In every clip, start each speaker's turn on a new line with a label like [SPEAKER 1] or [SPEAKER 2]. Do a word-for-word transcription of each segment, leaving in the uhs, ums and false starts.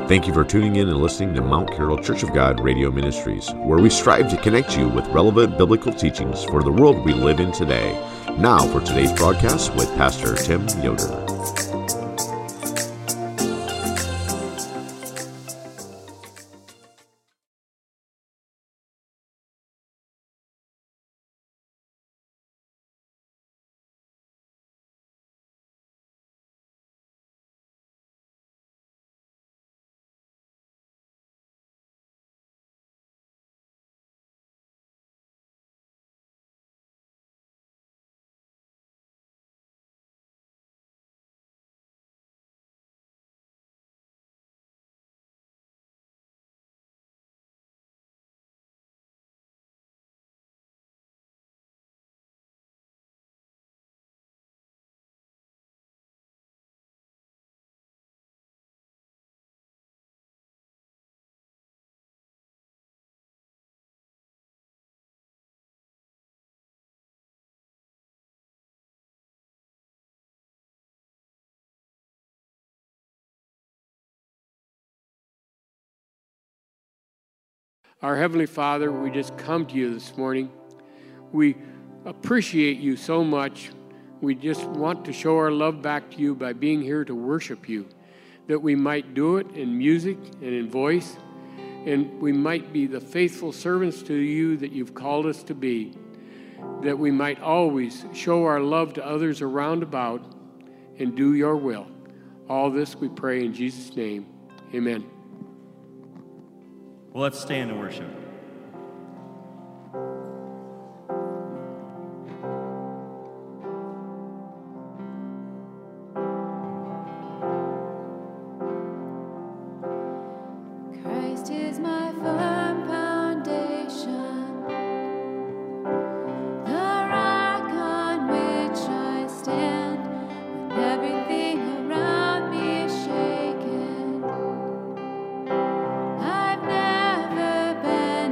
[SPEAKER 1] Thank you for tuning in and listening to Mount Carroll Church of God Radio Ministries, where we strive to connect you with relevant biblical teachings for the world we live in today. Now for today's broadcast with Pastor Tim Yoder.
[SPEAKER 2] Our Heavenly Father, we just come to you this morning. We appreciate you so much. We just want to show our love back to you by being here to worship you, that we might do it in music and in voice, and we might be the faithful servants to you that you've called us to be, that we might always show our love to others around about and do your will. All this we pray in Jesus' name. Amen.
[SPEAKER 3] Well, let's stand and worship.
[SPEAKER 4] Christ is my firm foundation, the rock on which I stand when everything around me is shaken. I've never been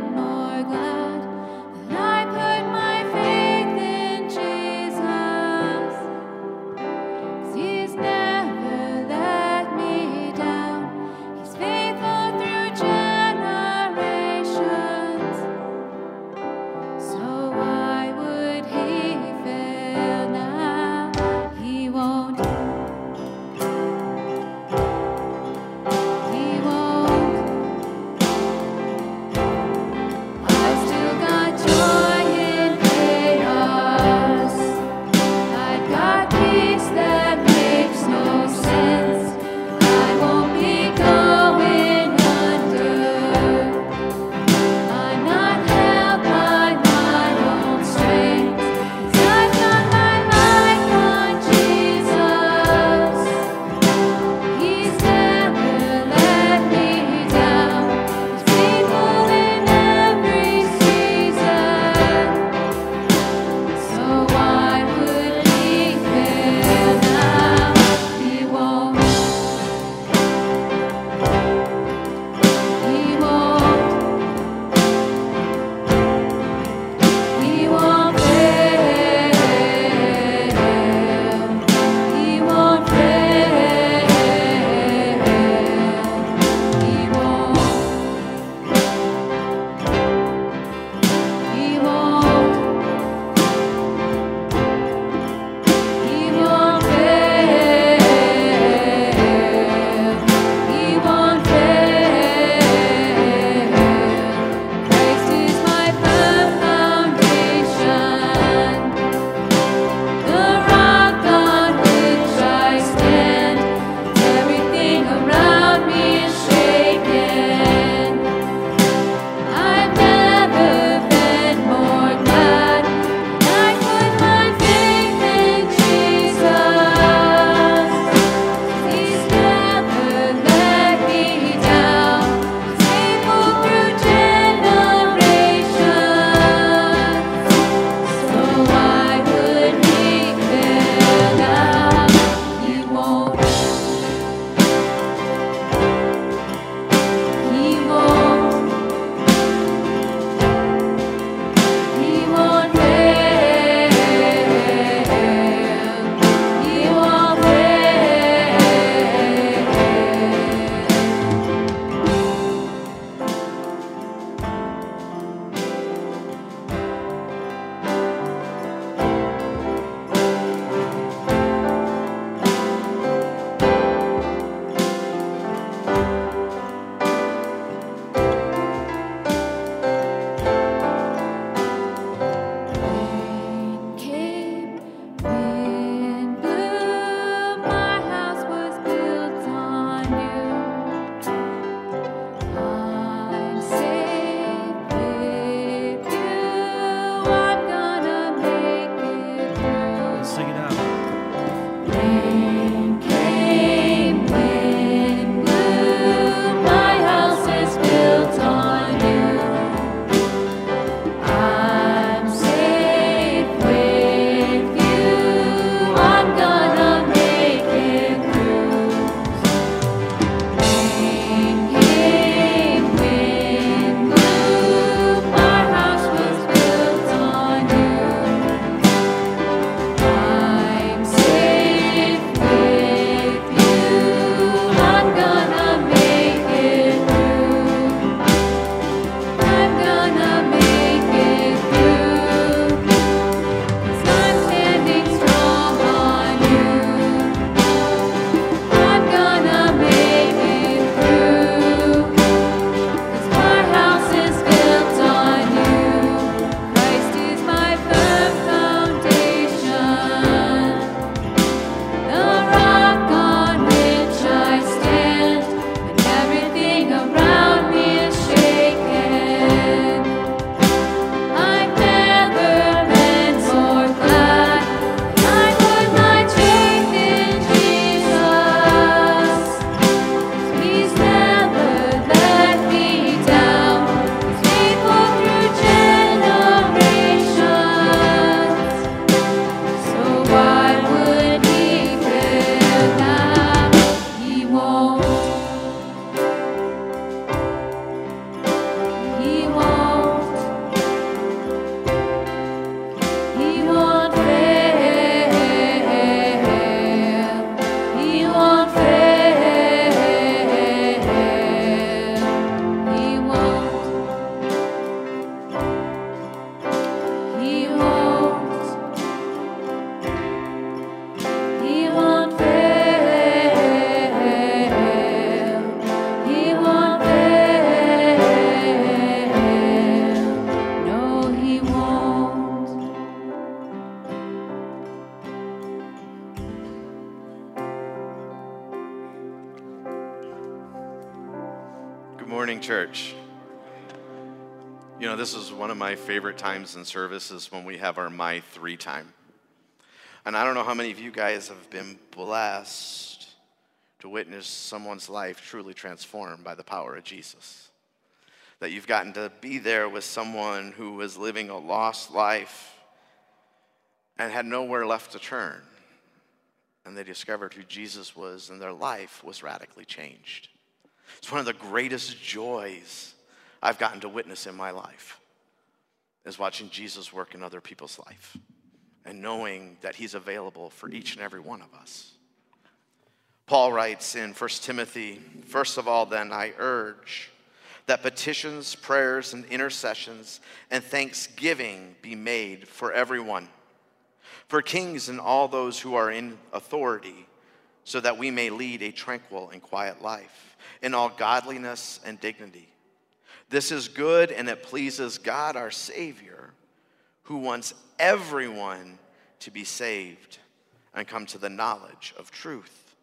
[SPEAKER 3] morning, church. You know, this is one of my favorite times in services when we have our My Three time. And I don't know how many of you guys have been blessed to witness someone's life truly transformed by the power of Jesus. That you've gotten to be there with someone who was living a lost life and had nowhere left to turn. And they discovered who Jesus was, and their life was radically changed. It's one of the greatest joys I've gotten to witness in my life, is watching Jesus work in other people's life and knowing that he's available for each and every one of us. Paul writes in First Timothy, first of all, then, I urge that petitions, prayers, and intercessions and thanksgiving be made for everyone, for kings and all those who are in authority, so that we may lead a tranquil and quiet life in all godliness and dignity. This is good, and it pleases God our Savior, who wants everyone to be saved and come to the knowledge of truth.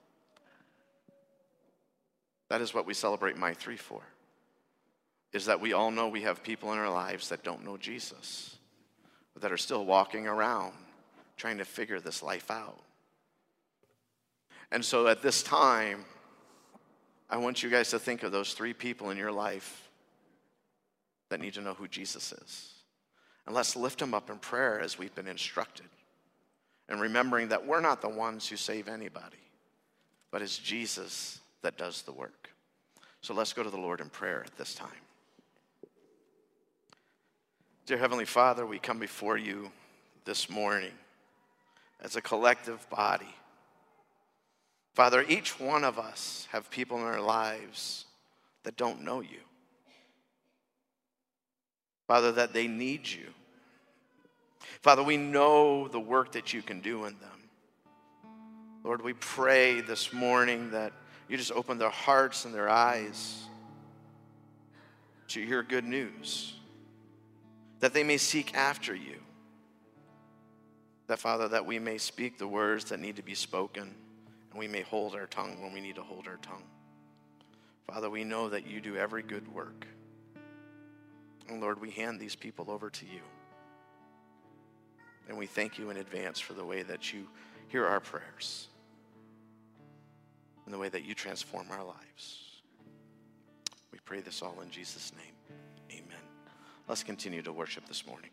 [SPEAKER 3] That is what we celebrate My Three for, is that we all know we have people in our lives that don't know Jesus, but that are still walking around trying to figure this life out. And so at this time, I want you guys to think of those three people in your life that need to know who Jesus is. And let's lift them up in prayer as we've been instructed. And remembering that we're not the ones who save anybody, but it's Jesus that does the work. So let's go to the Lord in prayer at this time. Dear Heavenly Father, we come before you this morning as a collective body. Father, each one of us have people in our lives that don't know you. Father, that they need you. Father, we know the work that you can do in them. Lord, we pray this morning that you just open their hearts and their eyes to hear good news, that they may seek after you. That, Father, that we may speak the words that need to be spoken, and we may hold our tongue when we need to hold our tongue. Father, we know that you do every good work. And Lord, we hand these people over to you. And we thank you in advance for the way that you hear our prayers and the way that you transform our lives. We pray this all in Jesus' name. Amen. Let's continue to worship this morning.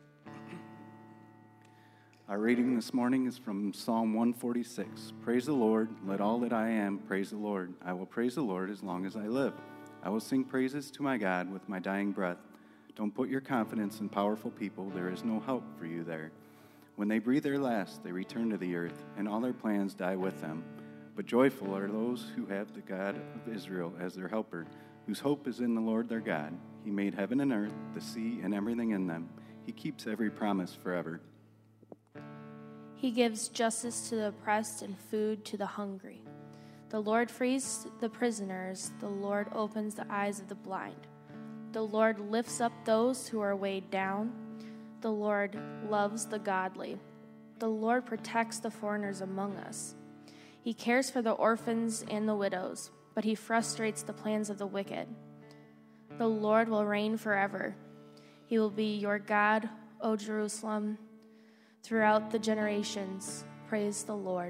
[SPEAKER 5] Our reading this morning is from Psalm one forty-six. Praise the Lord, let all that I am praise the Lord. I will praise the Lord as long as I live. I will sing praises to my God with my dying breath. Don't put your confidence in powerful people. There is no help for you there. When they breathe their last, they return to the earth, and all their plans die with them. But joyful are those who have the God of Israel as their helper, whose hope is in the Lord their God. He made heaven and earth, the sea, and everything in them. He keeps every promise forever.
[SPEAKER 6] He gives justice to the oppressed and food to the hungry. The Lord frees the prisoners. The Lord opens the eyes of the blind. The Lord lifts up those who are weighed down. The Lord loves the godly. The Lord protects the foreigners among us. He cares for the orphans and the widows, but he frustrates the plans of the wicked. The Lord will reign forever. He will be your God, O Jerusalem. Throughout the generations, praise the Lord.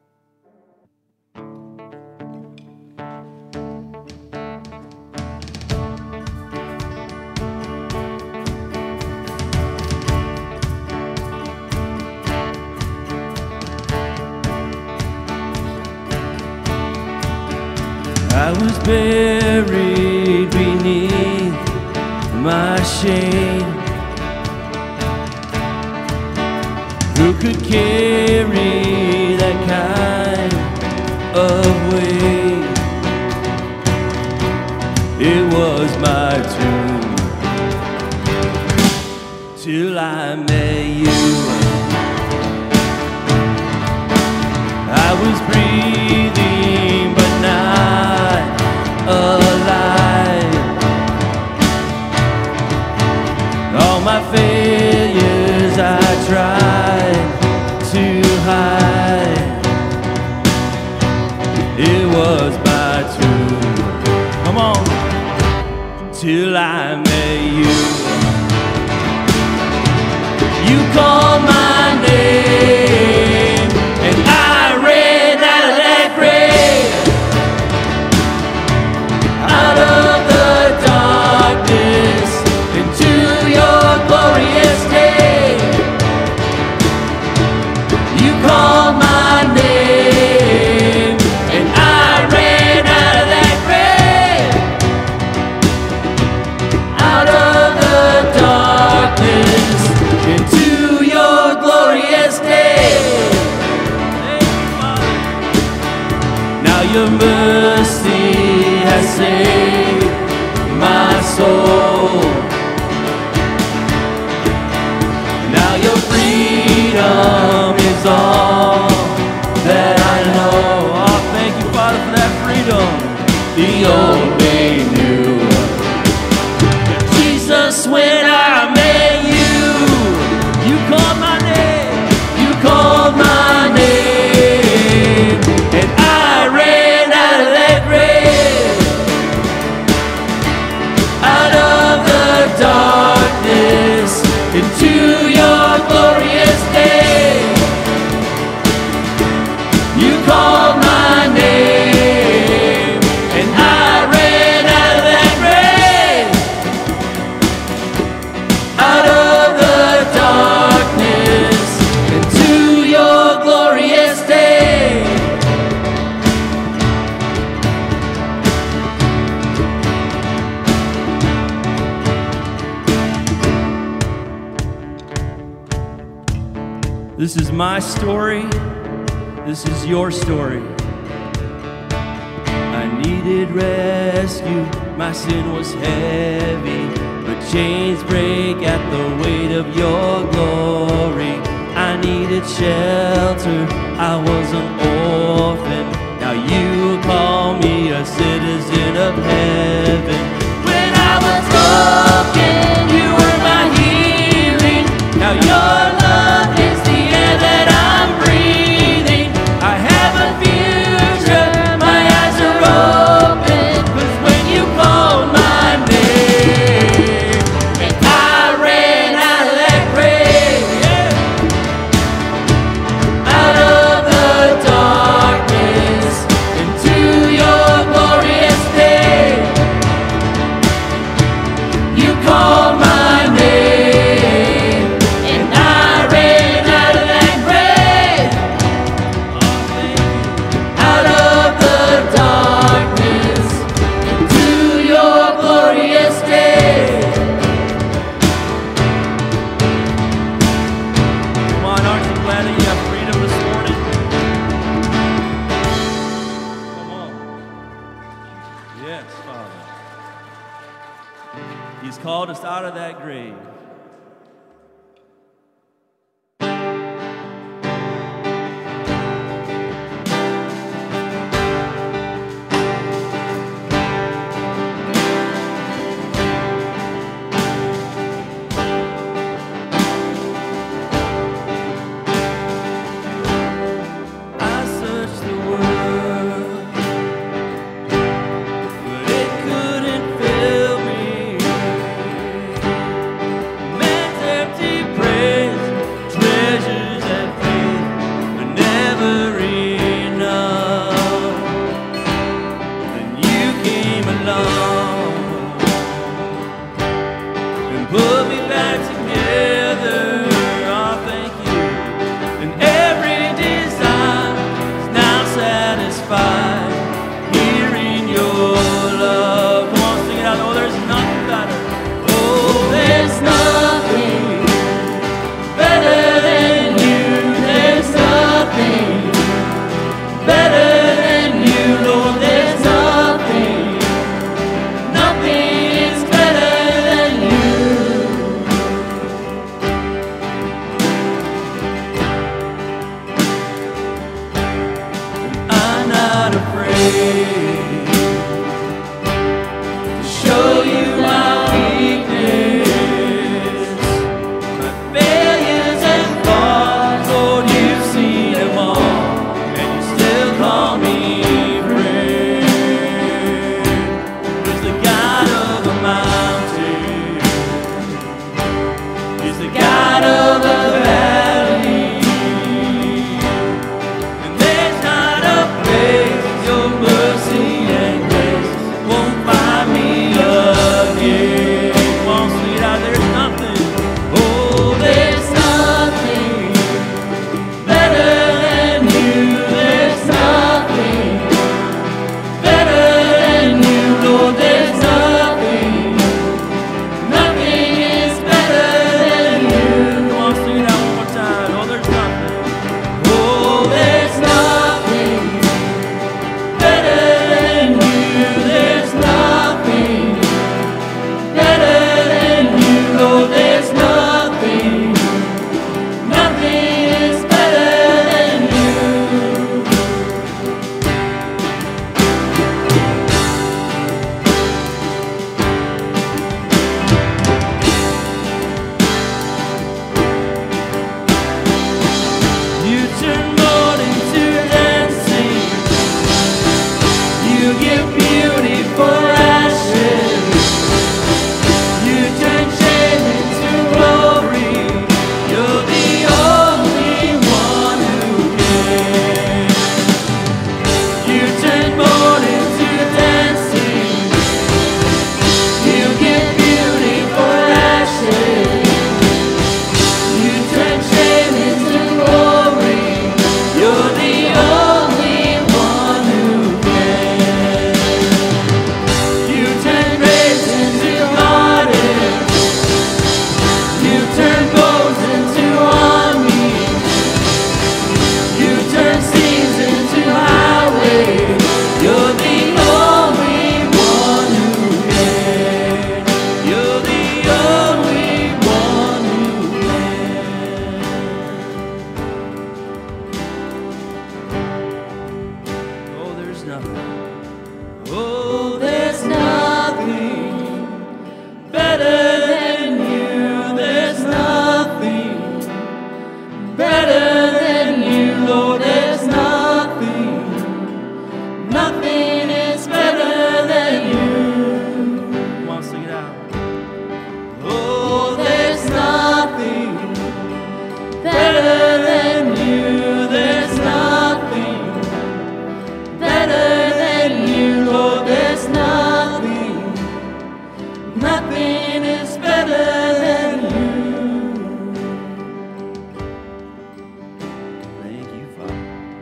[SPEAKER 7] I was buried beneath my shame. Who could carry that kind of weight? It was my tomb till I met you. I was breathing but not alive. All my failures I tried to hide. It was my tomb. Come on. till I met you. You called my name, and I ran out of that grave, out of the darkness into your glorious day. You called my name, and I ran out of that grave, out of the darkness into your glorious day. Now your mercy has saved my soul. Now your freedom is all that I know. Oh, thank you, Father, for that freedom. The old me knew. Jesus, when I met you, you called my name, you called my name, and I ran out of that grave, out of the darkness into your glorious day. You called my name, and I ran out of that grave, out of the darkness into your glorious day. This is my story. This is your story. I needed rescue. My sin was heavy, but chains break at the weight of your glory. I needed shelter. I was an orphan. Now you call me a citizen of heaven. When I was broken, you were my healing. Now your love is the air that I'm breathing. I have a future, my eyes are open, 'cause when you called my name, and I ran out of that grave, yeah, out of the darkness into your glorious day. You called my name, and I ran out of that grave, out of the darkness into your glorious day. Come on, aren't you glad that you have freedom this morning? Come on. Yes, Father. He's called us out of that grave. I searched the world, but it couldn't fill me. Man's empty praise, treasures that fade, but never enough. Then you came along and put me back together. Oh, thank you. And every desire is now satisfied here in your love. Come on, sing it out. Oh, there's nothing better. Oh, there's nothing better than you. There's nothing better than you. Lord, there's nothing give beauty for ashes. You turn shame into glory. You're the only one who can. You turn mourning to dancing. You give beauty for ashes. You turn shame into glory. You're the only one who can. You turn graves into gardens. You turn bones into armies. You turn seas into highways. You're the only one who can. You're the only one who can. Oh, there's nothing. Oh, there's nothing better than you. There's nothing better than you. Lord, there's nothing. Nothing is better than you. Come on, sing it out. Oh, there's nothing better than you. There's nothing better than you, Lord. There's nothing. Nothing is better than you. Thank you, Father.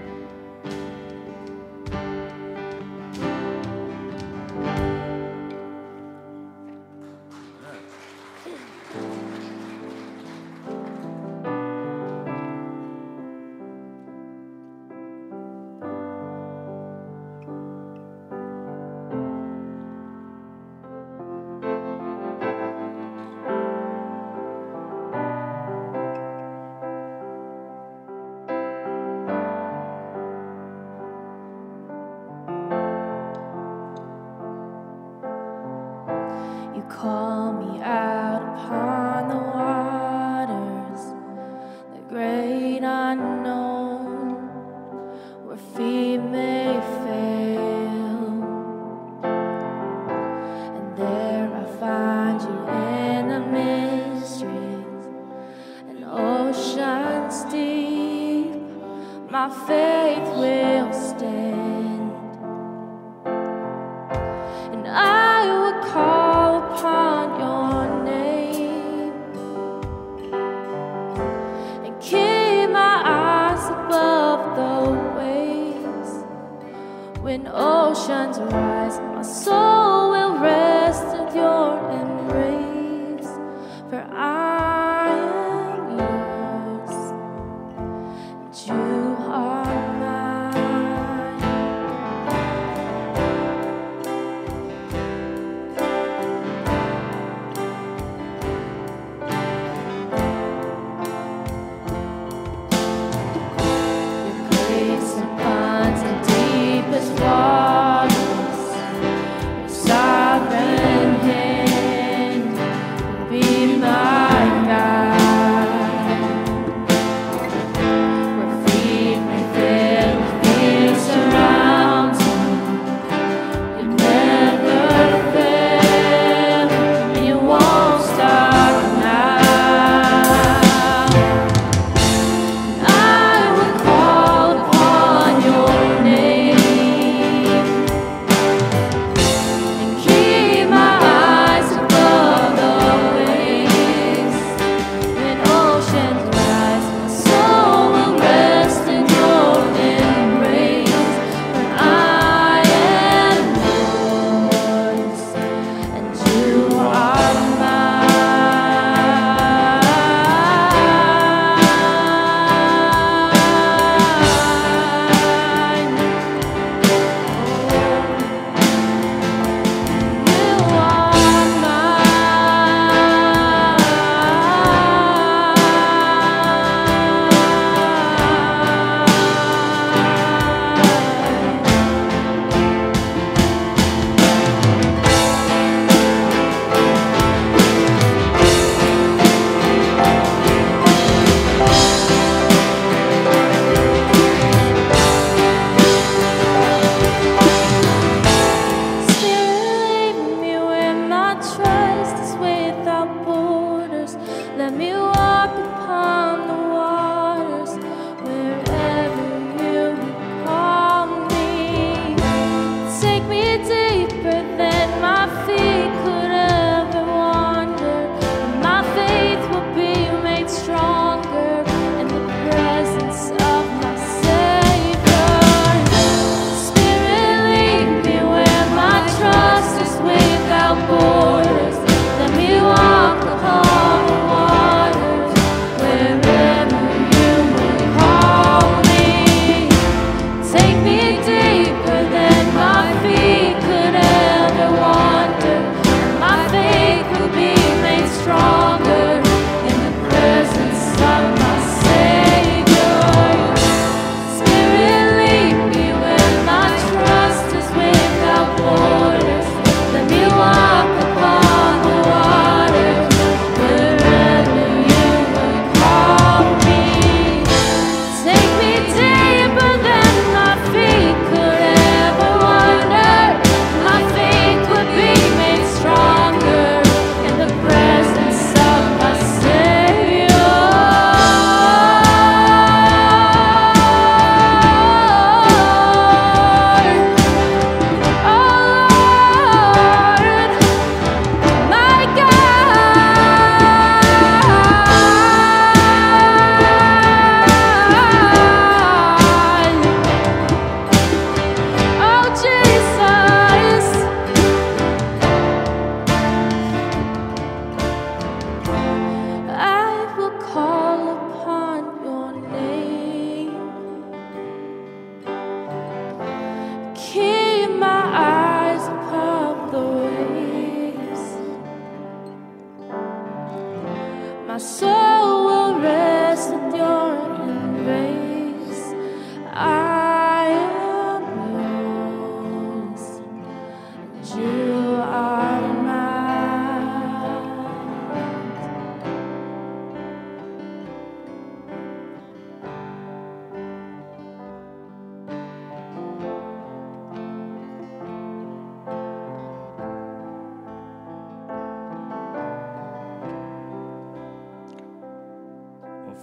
[SPEAKER 6] You call me out upon the waters, the great unknown, where feet may fail. And there I find you in the mysteries and oceans deep. My faith will stand, and I will call upon your name and keep my eyes above the waves. When oceans rise, my soul will rest in your embrace, for I am yours and you are mine. Your grace upon the deepest waters, your sovereign hand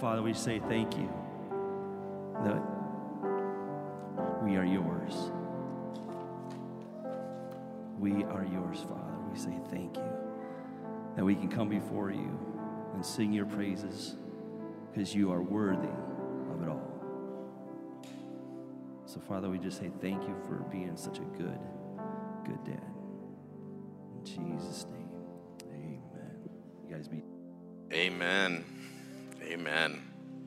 [SPEAKER 7] Father, we say thank you that we are yours. We are yours, Father. We say thank you that we can come before you and sing your praises because you are worthy of it all. So, Father, we just say thank you for being such a good, good dad. In Jesus' name, amen. You guys be.
[SPEAKER 3] Amen. Amen.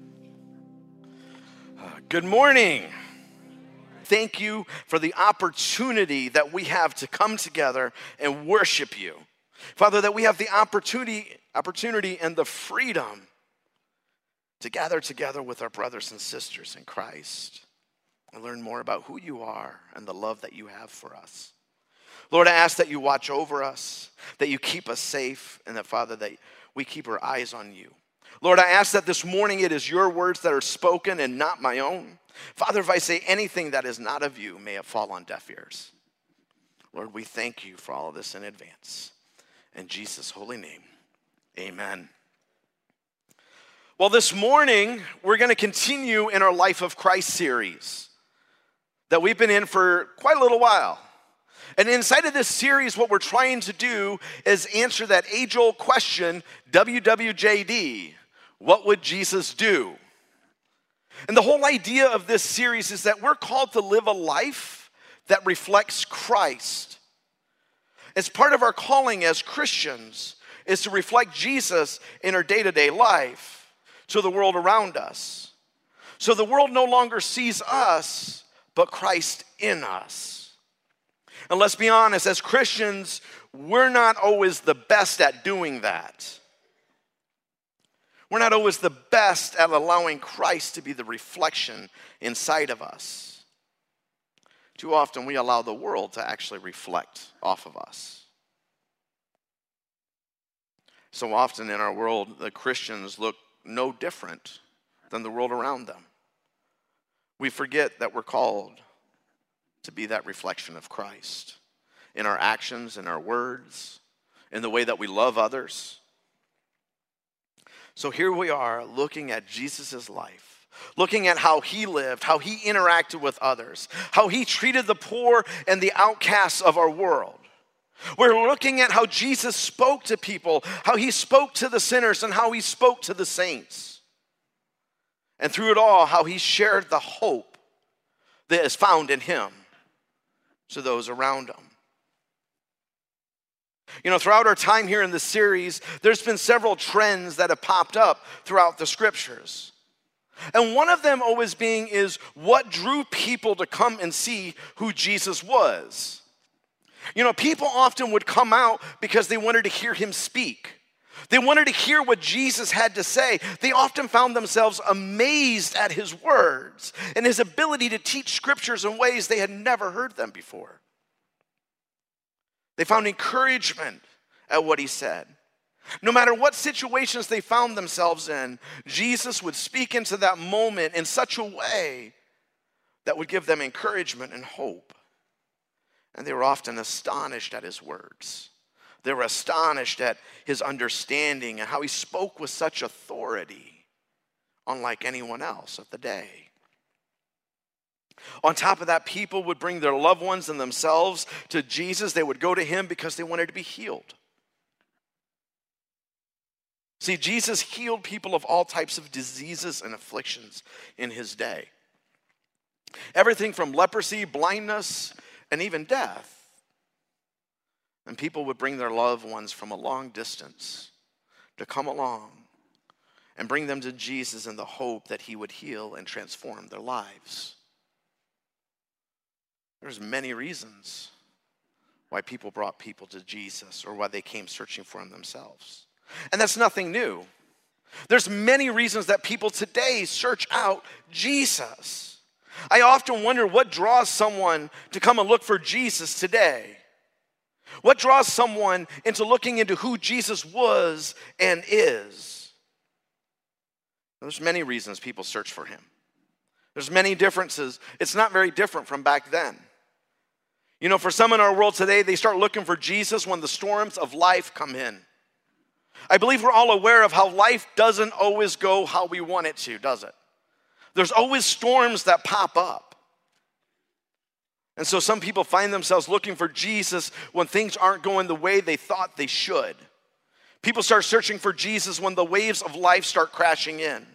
[SPEAKER 3] Uh, good morning. Thank you for the opportunity that we have to come together and worship you. Father, that we have the opportunity, opportunity and the freedom to gather together with our brothers and sisters in Christ and learn more about who you are and the love that you have for us. Lord, I ask that you watch over us, that you keep us safe, and that, Father, that we keep our eyes on you. Lord, I ask that this morning it is your words that are spoken and not my own. Father, if I say anything that is not of you, may it fall on deaf ears. Lord, we thank you for all of this in advance. In Jesus' holy name, amen. Well, this morning, we're going to continue in our Life of Christ series that we've been in for quite a little while. And inside of this series, what we're trying to do is answer that age-old question, W W J D, what would Jesus do? And the whole idea of this series is that we're called to live a life that reflects Christ. As part of our calling as Christians is to reflect Jesus in our day-to-day life to the world around us. So the world no longer sees us, but Christ in us. And let's be honest, as Christians, we're not always the best at doing that. We're not always the best at allowing Christ to be the reflection inside of us. Too often we allow the world to actually reflect off of us. So often in our world, the Christians look no different than the world around them. We forget that we're called to be that reflection of Christ in our actions, in our words, in the way that we love others. So here we are looking at Jesus' life, looking at how he lived, how he interacted with others, how he treated the poor and the outcasts of our world. We're looking at how Jesus spoke to people, how he spoke to the sinners, and how he spoke to the saints. And through it all, how he shared the hope that is found in him to those around him. You know, throughout our time here in this series, there's been several trends that have popped up throughout the scriptures. And one of them always being is what drew people to come and see who Jesus was. You know, people often would come out because they wanted to hear him speak. They wanted to hear what Jesus had to say. They often found themselves amazed at his words and his ability to teach scriptures in ways they had never heard them before. They found encouragement at what he said. No matter what situations they found themselves in, Jesus would speak into that moment in such a way that would give them encouragement and hope. And they were often astonished at his words. They were astonished at his understanding and how he spoke with such authority, unlike anyone else of the day. On top of that, people would bring their loved ones and themselves to Jesus. They would go to him because they wanted to be healed. See, Jesus healed people of all types of diseases and afflictions in his day. Everything from leprosy, blindness, and even death. And people would bring their loved ones from a long distance to come along and bring them to Jesus in the hope that he would heal and transform their lives. There's many reasons why people brought people to Jesus or why they came searching for him themselves. And that's nothing new. There's many reasons that people today search out Jesus. I often wonder what draws someone to come and look for Jesus today. What draws someone into looking into who Jesus was and is? There's many reasons people search for him. There's many differences. It's not very different from back then. You know, for some in our world today, they start looking for Jesus when the storms of life come in. I believe we're all aware of how life doesn't always go how we want it to, does it? There's always storms that pop up. And so some people find themselves looking for Jesus when things aren't going the way they thought they should. People start searching for Jesus when the waves of life start crashing in.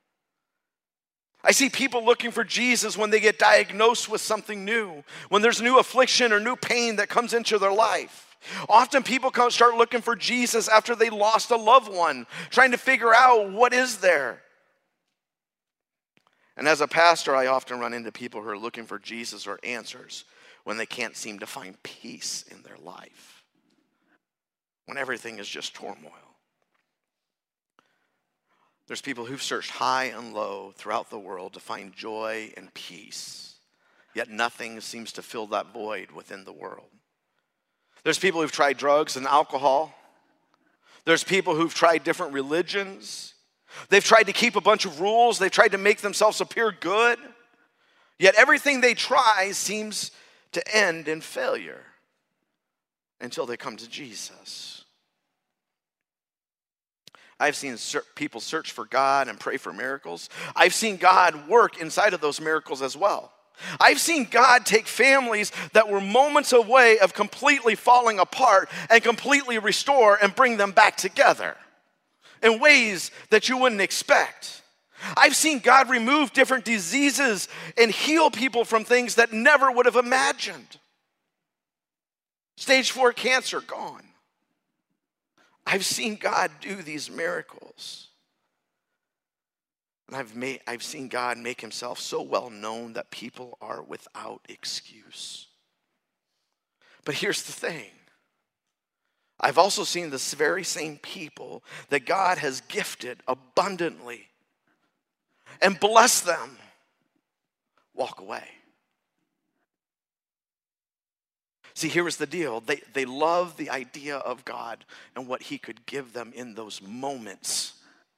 [SPEAKER 3] I see people looking for Jesus when they get diagnosed with something new, when there's new affliction or new pain that comes into their life. Often people come start looking for Jesus after they lost a loved one, trying to figure out what is there. And as a pastor, I often run into people who are looking for Jesus or answers when they can't seem to find peace in their life, when everything is just turmoil. There's people who've searched high and low throughout the world to find joy and peace, yet nothing seems to fill that void within the world. There's people who've tried drugs and alcohol. There's people who've tried different religions. They've tried to keep a bunch of rules. They've tried to make themselves appear good. Yet everything they try seems to end in failure until they come to Jesus. I've seen people search for God and pray for miracles. I've seen God work inside of those miracles as well. I've seen God take families that were moments away of completely falling apart and completely restore and bring them back together in ways that you wouldn't expect. I've seen God remove different diseases and heal people from things that never would have imagined. Stage four cancer, gone. I've seen God do these miracles. And I've made, I've seen God make himself so well known that people are without excuse. But here's the thing. I've also seen this very same people that God has gifted abundantly and blessed them walk away. See, here was the deal. They, they love the idea of God and what he could give them in those moments.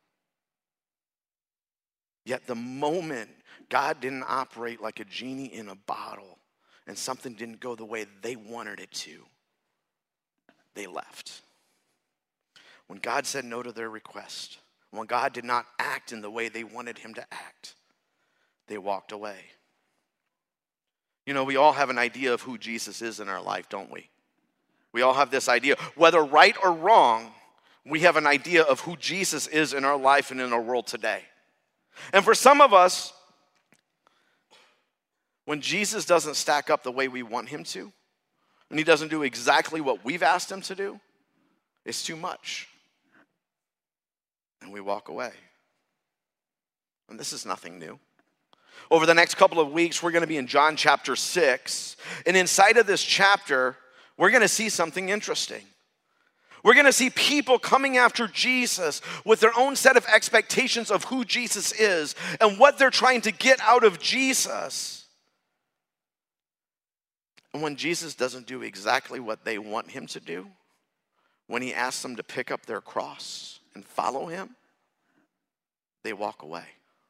[SPEAKER 3] Yet the moment God didn't operate like a genie in a bottle and something didn't go the way they wanted it to, they left. When God said no to their request, when God did not act in the way they wanted him to act, they walked away. You know, we all have an idea of who Jesus is in our life, don't we? We all have this idea. Whether right or wrong, we have an idea of who Jesus is in our life and in our world today. And for some of us, when Jesus doesn't stack up the way we want him to, and he doesn't do exactly what we've asked him to do, it's too much. And we walk away. And this is nothing new. Over the next couple of weeks, we're going to be in John chapter six. And inside of this chapter, we're going to see something interesting. We're going to see people coming after Jesus with their own set of expectations of who Jesus is and what they're trying to get out of Jesus. And when Jesus doesn't do exactly what they want him to do, when he asks them to pick up their cross and follow him, they walk away.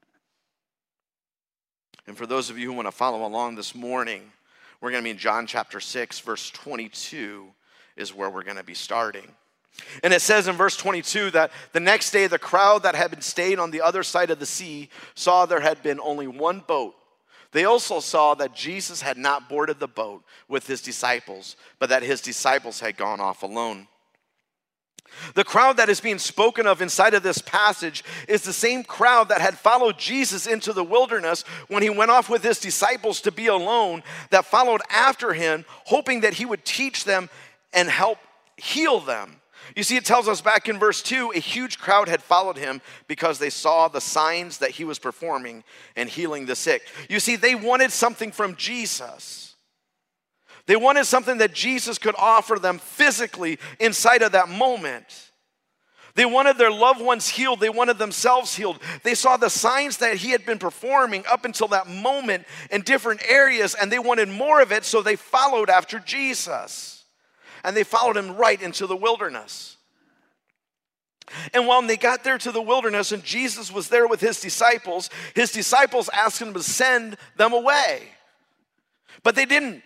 [SPEAKER 3] And for those of you who want to follow along this morning, we're going to be in John chapter six, verse twenty-two is where we're going to be starting. And it says in verse twenty-two that the next day the crowd that had been staying on the other side of the sea saw there had been only one boat. They also saw that Jesus had not boarded the boat with his disciples, but that his disciples had gone off alone. The crowd that is being spoken of inside of this passage is the same crowd that had followed Jesus into the wilderness when he went off with his disciples to be alone, that followed after him, hoping that he would teach them and help heal them. You see, it tells us back in verse two, a huge crowd had followed him because they saw the signs that he was performing and healing the sick. You see, they wanted something from Jesus. They wanted something that Jesus could offer them physically inside of that moment. They wanted their loved ones healed. They wanted themselves healed. They saw the signs that he had been performing up until that moment in different areas, and they wanted more of it, so they followed after Jesus. And they followed him right into the wilderness. And when they got there to the wilderness and Jesus was there with his disciples, his disciples asked him to send them away. But they didn't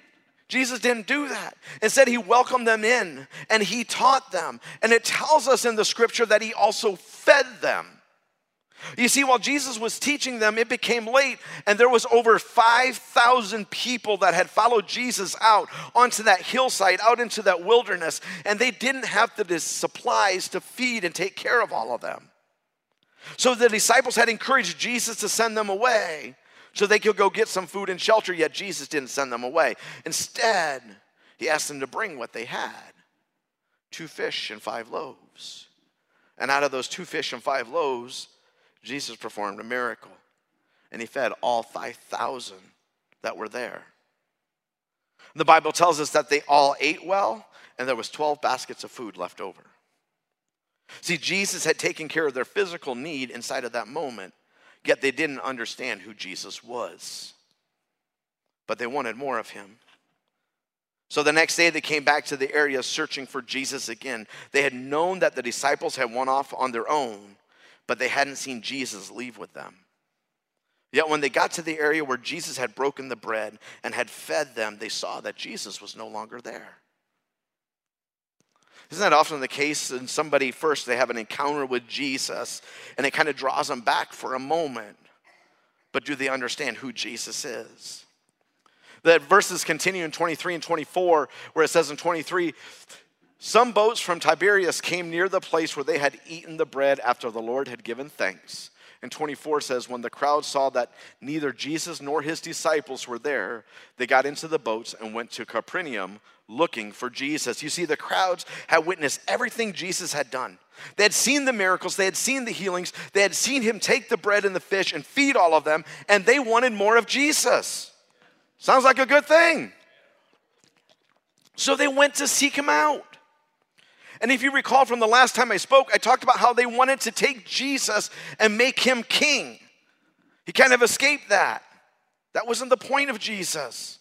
[SPEAKER 3] Jesus didn't do that. Instead, he welcomed them in and he taught them. And it tells us in the scripture that he also fed them. You see, while Jesus was teaching them, it became late, and there was over five thousand people that had followed Jesus out onto that hillside, out into that wilderness, and they didn't have the supplies to feed and take care of all of them. So the disciples had encouraged Jesus to send them away so they could go get some food and shelter, yet Jesus didn't send them away. Instead, he asked them to bring what they had, two fish and five loaves. And out of those two fish and five loaves, Jesus performed a miracle, and he fed all five thousand that were there. The Bible tells us that they all ate well, and there was twelve baskets of food left over. See, Jesus had taken care of their physical need inside of that moment, yet they didn't understand who Jesus was. But they wanted more of him. So the next day they came back to the area searching for Jesus again. They had known that the disciples had went off on their own, but they hadn't seen Jesus leave with them. Yet when they got to the area where Jesus had broken the bread and had fed them, they saw that Jesus was no longer there. Isn't that often the case? In somebody first, they have an encounter with Jesus, and it kind of draws them back for a moment. But do they understand who Jesus is? The verses continue in twenty-three and twenty-four, where it says in twenty-three, some boats from Tiberias came near the place where they had eaten the bread after the Lord had given thanks. And twenty-four says, when the crowd saw that neither Jesus nor his disciples were there, they got into the boats and went to Capernaum looking for Jesus. You see, the crowds had witnessed everything Jesus had done. They had seen the miracles, they had seen the healings, they had seen him take the bread and the fish and feed all of them, and they wanted more of Jesus. Sounds like a good thing. So they went to seek him out. And if you recall from the last time I spoke, I talked about how they wanted to take Jesus and make him king. He kind of escaped that. That wasn't the point of Jesus.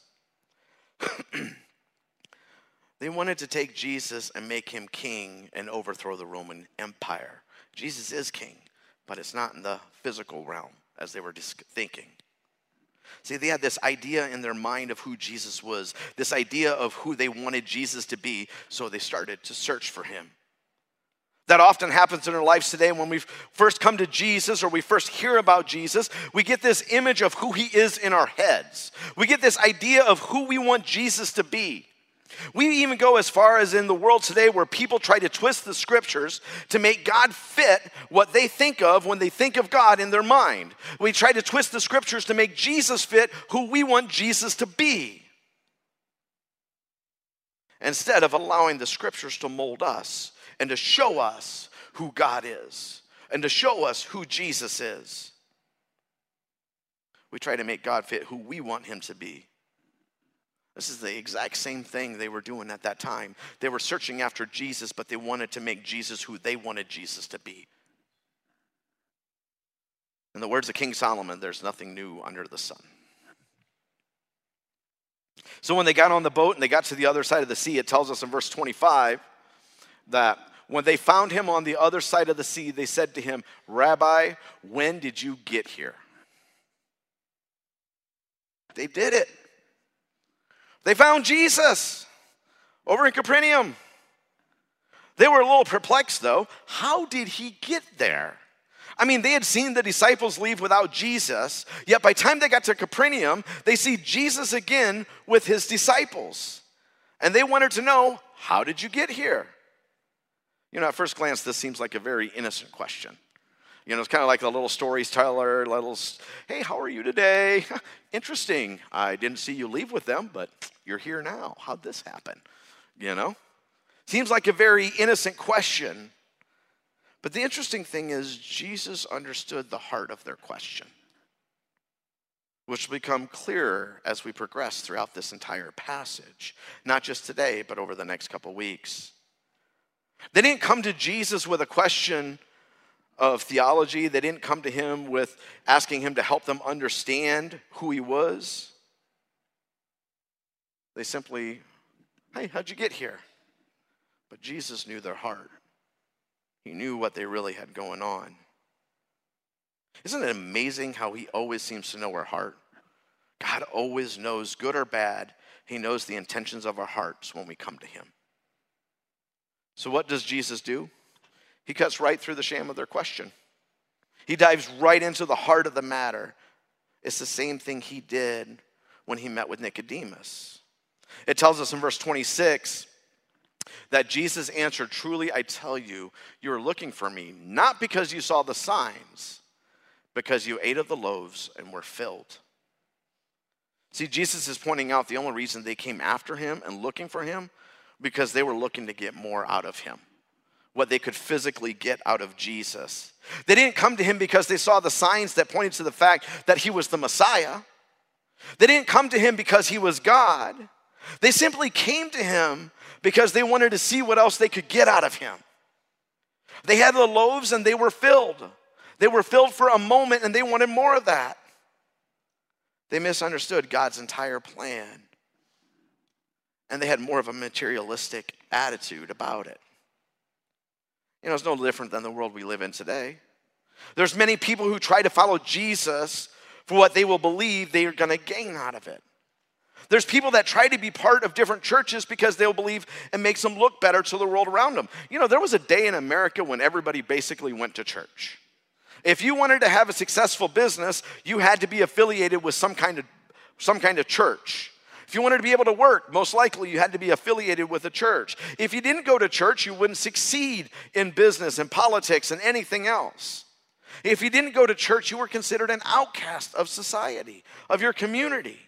[SPEAKER 3] They wanted to take Jesus and make him king and overthrow the Roman Empire. Jesus is king, but it's not in the physical realm as they were thinking. See, they had this idea in their mind of who Jesus was, this idea of who they wanted Jesus to be, so they started to search for him. That often happens in our lives today. When we first come to Jesus or we first hear about Jesus, we get this image of who he is in our heads. We get this idea of who we want Jesus to be. We even go as far as in the world today where people try to twist the scriptures to make God fit what they think of when they think of God in their mind. We try to twist the scriptures to make Jesus fit who we want Jesus to be, instead of allowing the scriptures to mold us and to show us who God is and to show us who Jesus is. We try to make God fit who we want him to be. This is the exact same thing they were doing at that time. They were searching after Jesus, but they wanted to make Jesus who they wanted Jesus to be. In the words of King Solomon, there's nothing new under the sun. So when they got on the boat and they got to the other side of the sea, it tells us in verse twenty-five that when they found him on the other side of the sea, they said to him, Rabbi, when did you get here? They did it. They found Jesus over in Capernaum. They were a little perplexed, though. How did he get there? I mean, they had seen the disciples leave without Jesus, yet by the time they got to Capernaum, they see Jesus again with his disciples. And they wanted to know, how did you get here? You know, at first glance, this seems like a very innocent question. You know, it's kind of like a little storyteller, little, hey, how are you today? Interesting. I didn't see you leave with them, but you're here now. How'd this happen? You know? Seems like a very innocent question. But the interesting thing is Jesus understood the heart of their question, which will become clearer as we progress throughout this entire passage, not just today, but over the next couple weeks. They didn't come to Jesus with a question of theology. They didn't come to him with asking him to help them understand who he was. They simply, hey, how'd you get here? But Jesus knew their heart. He knew what they really had going on. Isn't it amazing how he always seems to know our heart? God always knows, good or bad, He knows the intentions of our hearts when we come to him. So what does Jesus do? He cuts right through the sham of their question. He dives right into the heart of the matter. It's the same thing he did when he met with Nicodemus. It tells us in verse twenty-six that Jesus answered, "Truly I tell you, you are looking for me, not because you saw the signs, because you ate of the loaves and were filled." See, Jesus is pointing out the only reason they came after him and looking for him, because they were looking to get more out of him, what they could physically get out of Jesus. They didn't come to him because they saw the signs that pointed to the fact that he was the Messiah. They didn't come to him because he was God. They simply came to him because they wanted to see what else they could get out of him. They had the loaves and they were filled. They were filled for a moment and they wanted more of that. They misunderstood God's entire plan. And they had more of a materialistic attitude about it. You know, it's no different than the world we live in today. There's many people who try to follow Jesus for what they will believe they are going to gain out of it. There's people that try to be part of different churches because they'll believe it makes them look better to the world around them. You know, there was a day in America when everybody basically went to church. If you wanted to have a successful business, you had to be affiliated with some kind of some kind of church. If you wanted to be able to work, most likely you had to be affiliated with a church. If you didn't go to church, you wouldn't succeed in business and politics and anything else. If you didn't go to church, you were considered an outcast of society, of your community.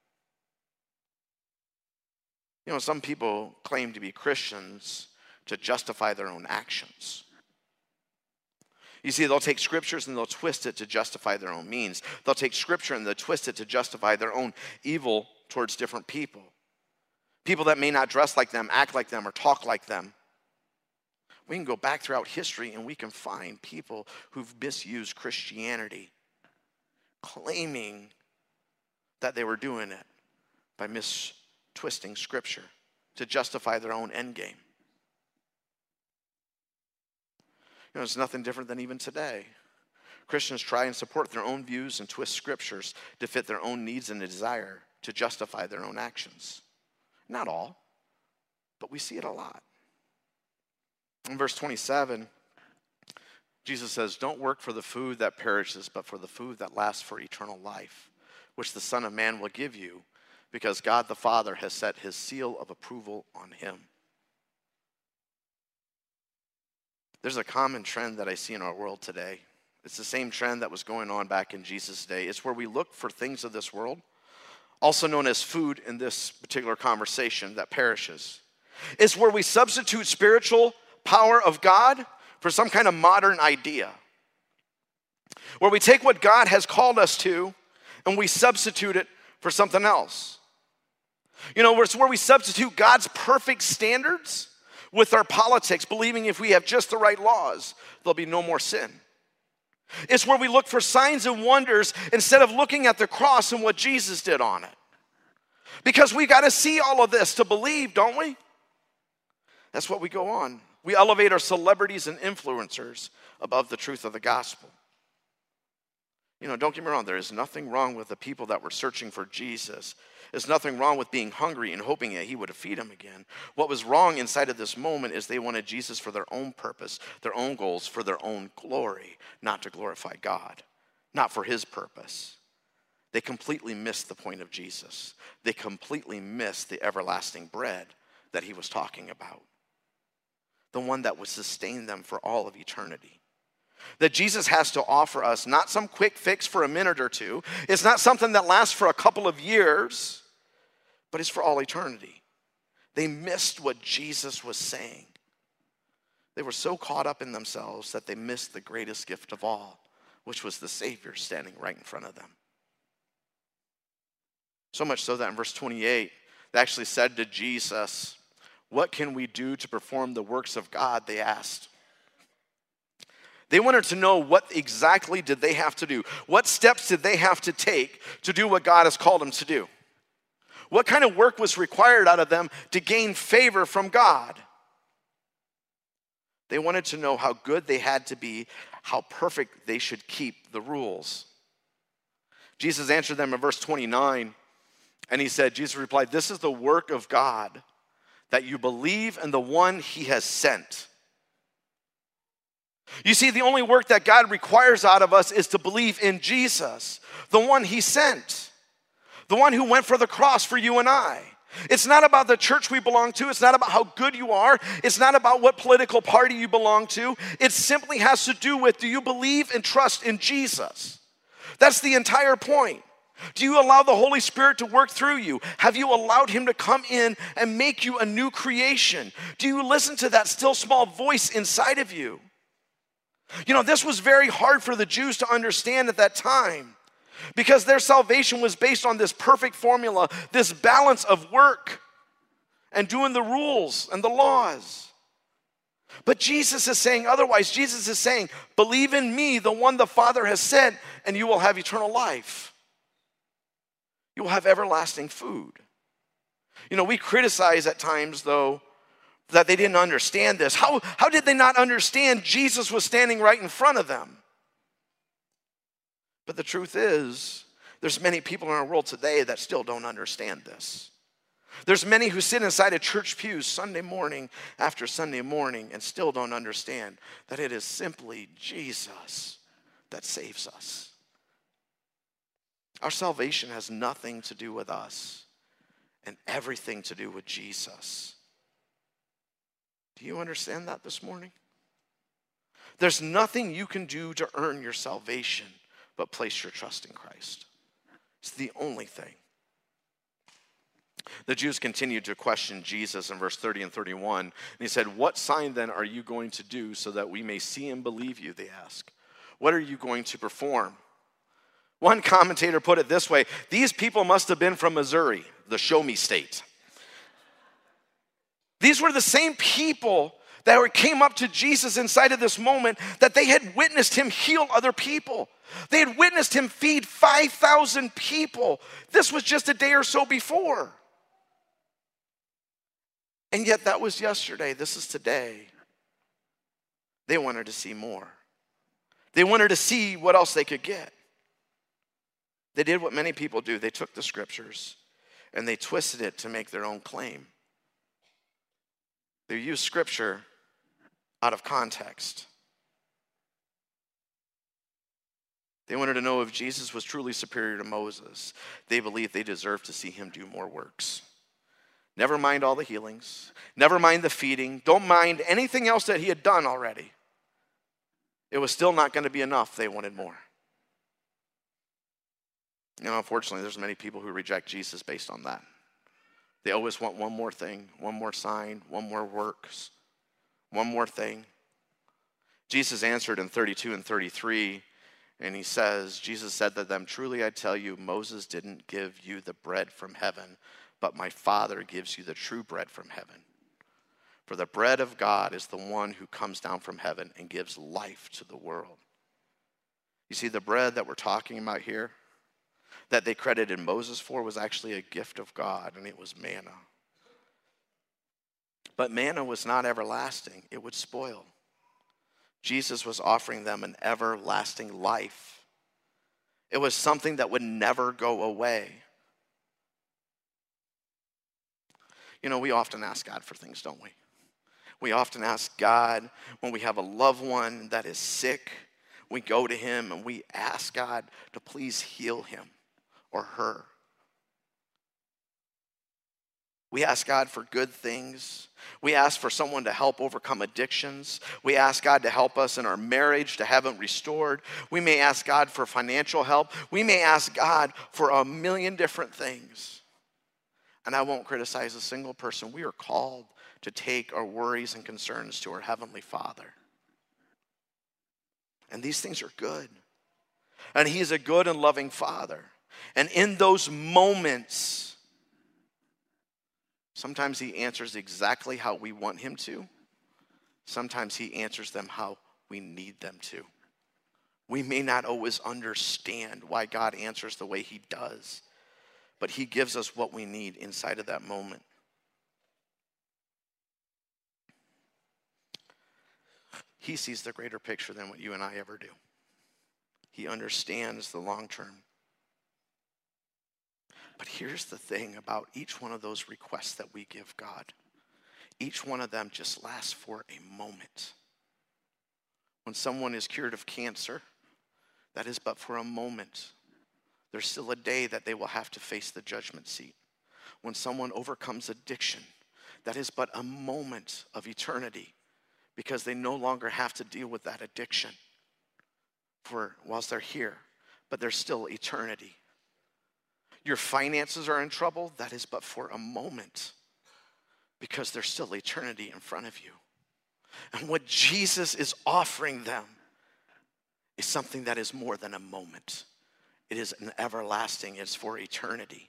[SPEAKER 3] You know, some people claim to be Christians to justify their own actions. You see, they'll take scriptures and they'll twist it to justify their own means. They'll take scripture and they'll twist it to justify their own evil towards different people. People that may not dress like them, act like them, or talk like them. We can go back throughout history and we can find people who've misused Christianity, claiming that they were doing it by mistwisting scripture to justify their own end game. You know, it's nothing different than even today. Christians try and support their own views and twist scriptures to fit their own needs and desire to justify their own actions. Not all, but we see it a lot. In verse twenty-seven, Jesus says, "Don't work for the food that perishes, but for the food that lasts for eternal life, which the Son of Man will give you, because God the Father has set his seal of approval on him." There's a common trend that I see in our world today. It's the same trend that was going on back in Jesus' day. It's where we look for things of this world, also known as food in this particular conversation, that perishes. It's where we substitute spiritual power of God for some kind of modern idea. Where we take what God has called us to and we substitute it for something else. You know, it's where we substitute God's perfect standards with our politics, believing if we have just the right laws, there'll be no more sin. It's where we look for signs and wonders instead of looking at the cross and what Jesus did on it. Because we got to see all of this to believe, don't we? That's what we go on. We elevate our celebrities and influencers above the truth of the gospel. You know, don't get me wrong, there is nothing wrong with the people that were searching for Jesus. There's nothing wrong with being hungry and hoping that he would feed them again. What was wrong inside of this moment is they wanted Jesus for their own purpose, their own goals, for their own glory, not to glorify God, not for his purpose. They completely missed the point of Jesus. They completely missed the everlasting bread that he was talking about, the one that would sustain them for all of eternity. That Jesus has to offer us not some quick fix for a minute or two. It's not something that lasts for a couple of years, but it's for all eternity. They missed what Jesus was saying. They were so caught up in themselves that they missed the greatest gift of all, which was the Savior standing right in front of them. So much so that in verse twenty-eight, they actually said to Jesus, "What can we do to perform the works of God?" they asked. They wanted to know what exactly did they have to do. What steps did they have to take to do what God has called them to do? What kind of work was required out of them to gain favor from God? They wanted to know how good they had to be, how perfect they should keep the rules. Jesus answered them in verse twenty-nine, And he said, Jesus replied, this is the work of God, that you believe in the one he has sent. You see, the only work that God requires out of us is to believe in Jesus, the one he sent, the one who went for the cross for you and I. It's not about the church we belong to. It's not about how good you are. It's not about what political party you belong to. It simply has to do with, do you believe and trust in Jesus? That's the entire point. Do you allow the Holy Spirit to work through you? Have you allowed him to come in and make you a new creation? Do you listen to that still small voice inside of you? You know, this was very hard for the Jews to understand at that time because their salvation was based on this perfect formula, this balance of work and doing the rules and the laws. But Jesus is saying otherwise. Jesus is saying, believe in me, the one the Father has sent, and you will have eternal life. You will have everlasting food. You know, we criticize at times, though, that they didn't understand this. How, how did they not understand Jesus was standing right in front of them? But the truth is, there's many people in our world today that still don't understand this. There's many who sit inside of church pews Sunday morning after Sunday morning and still don't understand that it is simply Jesus that saves us. Our salvation has nothing to do with us and everything to do with Jesus. Do you understand that this morning? There's nothing you can do to earn your salvation but place your trust in Christ. It's the only thing. The Jews continued to question Jesus in verse thirty and thirty-one. And he said, what sign then are you going to do so that we may see and believe you, they ask. What are you going to perform? One commentator put it this way, these people must have been from Missouri, the show me state. These were the same people that came up to Jesus inside of this moment that they had witnessed him heal other people. They had witnessed him feed five thousand people. This was just a day or so before. And yet that was yesterday. This is today. They wanted to see more. They wanted to see what else they could get. They did what many people do. They took the scriptures and they twisted it to make their own claim. They used scripture out of context. They wanted to know if Jesus was truly superior to Moses. They believed they deserved to see him do more works. Never mind all the healings. Never mind the feeding. Don't mind anything else that he had done already. It was still not going to be enough. They wanted more. You know, unfortunately, there's many people who reject Jesus based on that. They always want one more thing, one more sign, one more works, one more thing. Jesus answered in thirty-two and thirty-three, and he says, Jesus said to them, truly I tell you, Moses didn't give you the bread from heaven, but my Father gives you the true bread from heaven. For the bread of God is the one who comes down from heaven and gives life to the world. You see, the bread that we're talking about here, that they credited Moses for, was actually a gift of God, and it was manna. But manna was not everlasting. It would spoil. Jesus was offering them an everlasting life. It was something that would never go away. You know, we often ask God for things, don't we? We often ask God when we have a loved one that is sick. We go to him and we ask God to please heal him or her. We ask God for good things. We ask for someone to help overcome addictions. We ask God to help us in our marriage to have it restored. We may ask God for financial help. We may ask God for a million different things. And I won't criticize a single person. We are called to take our worries and concerns to our Heavenly Father. And these things are good. And He is a good and loving Father. And in those moments, sometimes He answers exactly how we want Him to. Sometimes He answers them how we need them to. We may not always understand why God answers the way He does, but He gives us what we need inside of that moment. He sees the greater picture than what you and I ever do. He understands the long term. But here's the thing about each one of those requests that we give God. Each one of them just lasts for a moment. When someone is cured of cancer, that is but for a moment. There's still a day that they will have to face the judgment seat. When someone overcomes addiction, that is but a moment of eternity, because they no longer have to deal with that addiction for whilst they're here, but there's still eternity. Your finances are in trouble, that is but for a moment, because there's still eternity in front of you. And what Jesus is offering them is something that is more than a moment. It is an everlasting, it's for eternity.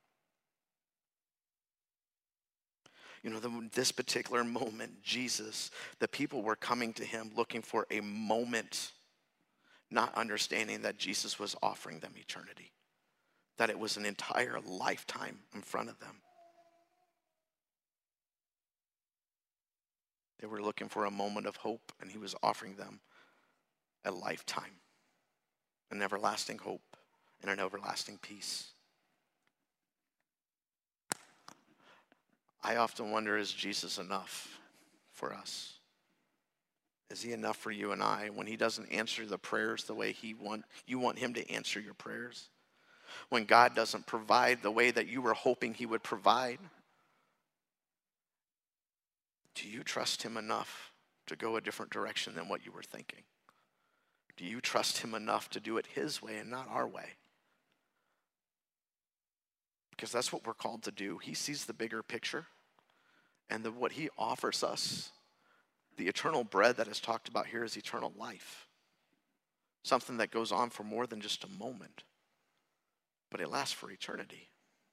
[SPEAKER 3] You know, the, this particular moment, Jesus, the people were coming to him looking for a moment, not understanding that Jesus was offering them eternity, that it was an entire lifetime in front of them. They were looking for a moment of hope, and he was offering them a lifetime, an everlasting hope, and an everlasting peace. I often wonder, is Jesus enough for us? Is he enough for you and I when he doesn't answer the prayers the way he want, you want him to answer your prayers? When God doesn't provide the way that you were hoping he would provide? Do you trust him enough to go a different direction than what you were thinking? Do you trust him enough to do it his way and not our way? Because that's what we're called to do. He sees the bigger picture, and the, what he offers us, the eternal bread that is talked about here, is eternal life. Something that goes on for more than just a moment, but it lasts for eternity.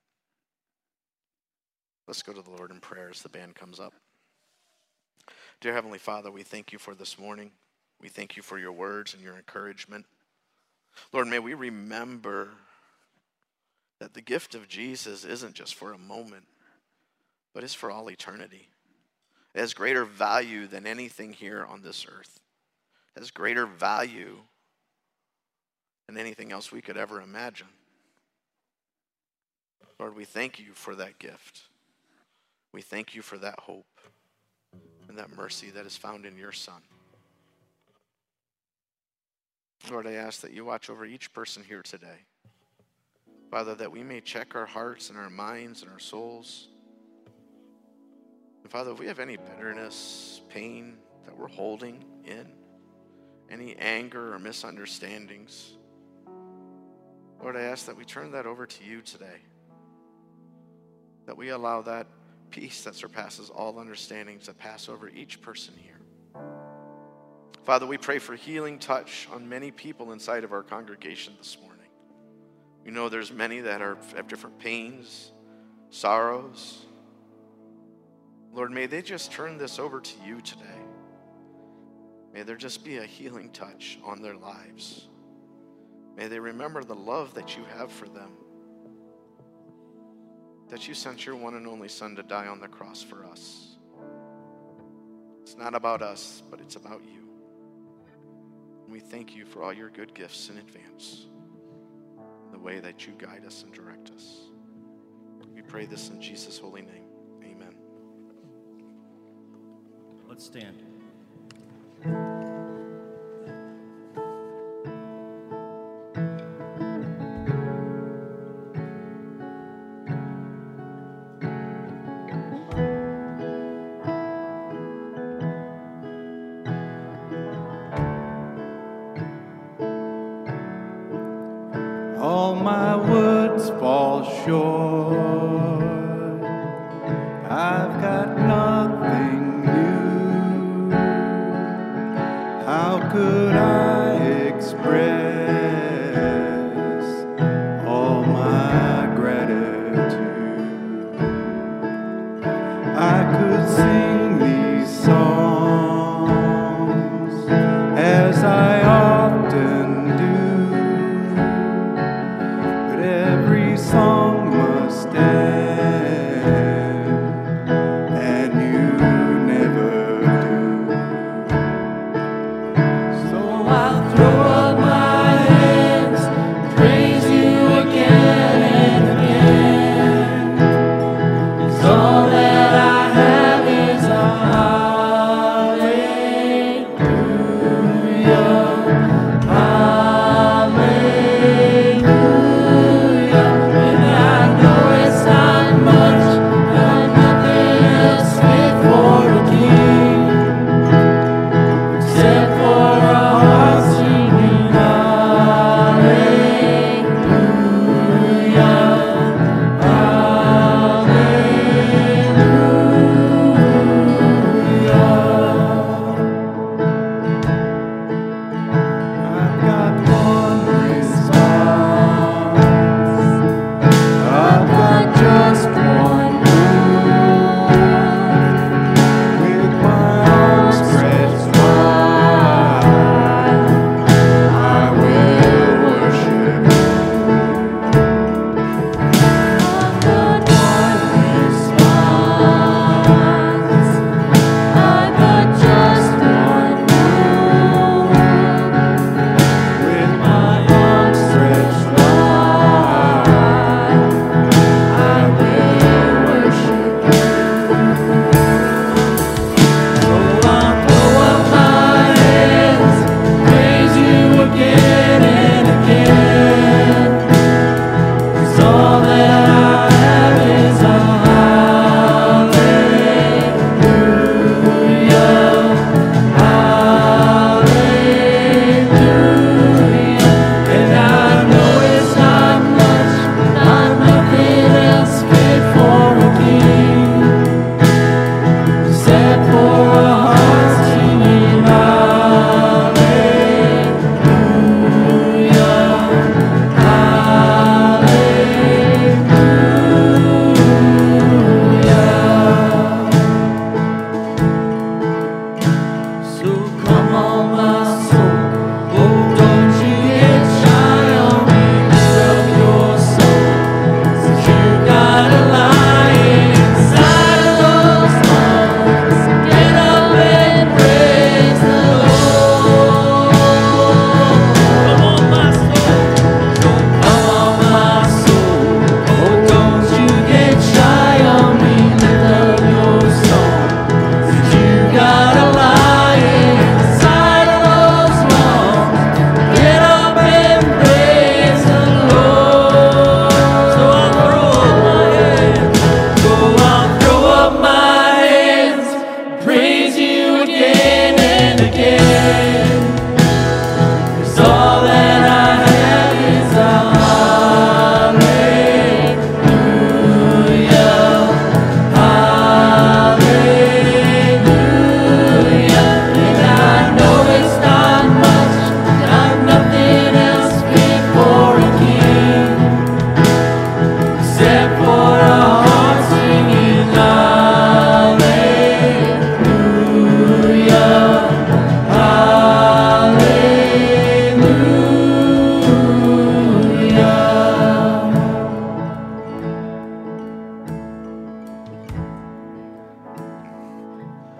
[SPEAKER 3] Let's go to the Lord in prayer as the band comes up. Dear Heavenly Father, we thank you for this morning. We thank you for your words and your encouragement. Lord, may we remember that the gift of Jesus isn't just for a moment, but it's for all eternity. It has greater value than anything here on this earth. It has greater value than anything else we could ever imagine. Lord, we thank you for that gift. We thank you for that hope and that mercy that is found in your Son. Lord, I ask that you watch over each person here today. Father, that we may check our hearts and our minds and our souls. And Father, if we have any bitterness, pain that we're holding in, any anger or misunderstandings, Lord, I ask that we turn that over to you today. That we allow that peace that surpasses all understandings to pass over each person here. Father, we pray for healing touch on many people inside of our congregation this morning. We know there's many that are, have different pains, sorrows. Lord, may they just turn this over to you today. May there just be a healing touch on their lives. May they remember the love that you have for them. That you sent your one and only Son to die on the cross for us. It's not about us, but it's about you. And we thank you for all your good gifts in advance. The way that you guide us and direct us. We pray this in Jesus' holy name. Amen.
[SPEAKER 7] Let's stand.
[SPEAKER 5] All my words fall short. I've got nothing new. How could I express all my gratitude? I could sing these songs as I often do. Every song must end, and you never do. So I'll throw up my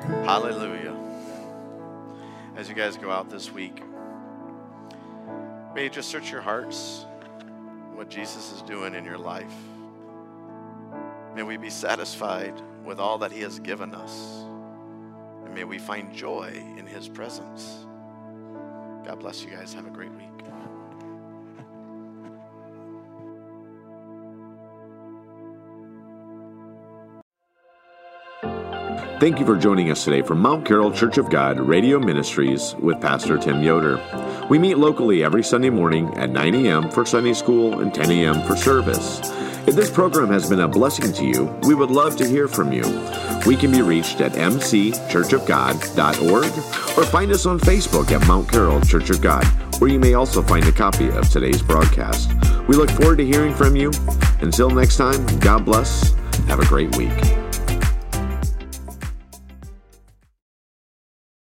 [SPEAKER 3] Hallelujah. As you guys go out this week, may you just search your hearts, what Jesus is doing in your life. May we be satisfied with all that he has given us. And may we find joy in his presence. God bless you guys. Have a great week.
[SPEAKER 1] Thank you for joining us today from Mount Carroll Church of God Radio Ministries with Pastor Tim Yoder. We meet locally every Sunday morning at nine a.m. for Sunday school and ten a.m. for service. If this program has been a blessing to you, we would love to hear from you. We can be reached at m c church of god dot org or find us on Facebook at Mount Carroll Church of God, where you may also find a copy of today's broadcast. We look forward to hearing from you. Until next time, God bless. Have a great week.